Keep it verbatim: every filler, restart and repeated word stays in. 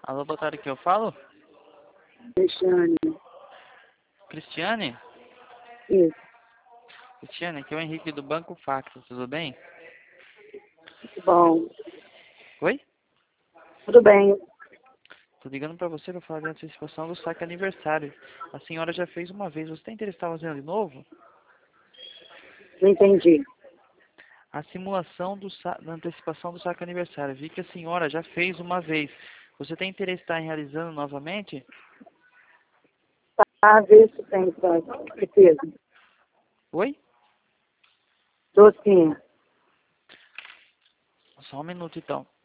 Alô, boa tarde, que eu falo? Cristiane. Cristiane? Isso. Cristiane, aqui é o Henrique do Banco Facto, tudo bem? Muito bom. Oi? Tudo bem. Tô ligando pra você pra falar de antecipação do saque aniversário. A senhora já fez uma vez, você tem interesse em estar fazendo de novo? Não entendi. A simulação do sa... da antecipação do saque aniversário. Vi que a senhora já fez uma vez. Você tem interesse em estar realizando novamente? Tá, vê se tem pra precisa. Oi? Tô sim. Só um minuto então.